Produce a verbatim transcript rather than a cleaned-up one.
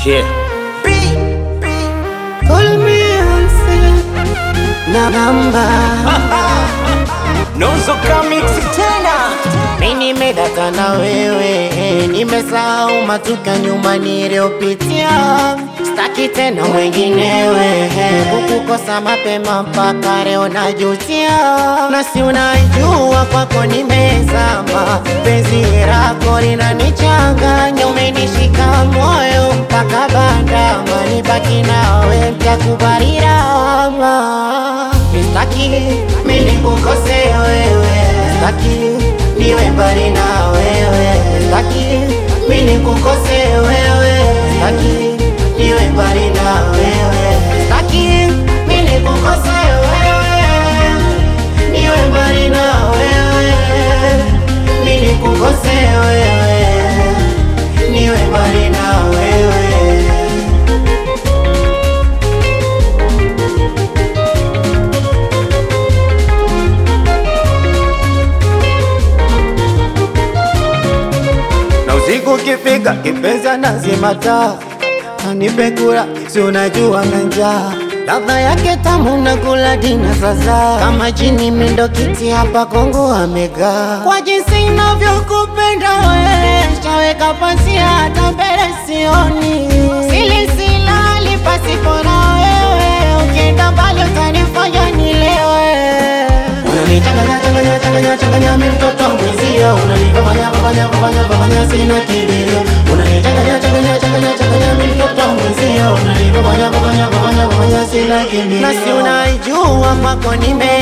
Yeah. Call me answer na namba Nozo Kamix tena. mimi nimedata na wewe, nimesahau matuka nyuma niliyopitia, sitaki tena mwenginewe, kukukosa mapema mpaka leo najutia, na si unajua kwako nimezama, penzi lako linanichanganya, umenishika moyo mpaka bandama, nibaki nawe nitakubali lawama, sitaki mimi nikukose wewe, sitaki niwe mbali na wewe, sitaki mimi nikukose wewe, sitaki niwe mbali na wewe, sitaki mimi nikukose wewe, niwe mbali na wewe, mimi nikukose wewe, niwe mbali na wewe. Siku kifika kipenza nazima taa, anipe kula si unajua na njaa, ladha yake tamu na kula dina sasa, kama jini mindo kiti hapa Kongo amegaa, kwa jinsi inavyokupenda wewe, shaweka pasi hata mbele sioni, sili silali pasipo na wewe, ukienda mbali utanifanya nilewe, unanichanganya changanya changanya changanya mimi mtoto mwenzio, unanifanya fanya fanya fanya sina kilio, unanichanganya changanya changanya changanya mimi mtoto mwenzio, unanifanya fanya fanya fanya sina kilio, na si unajua kwako nime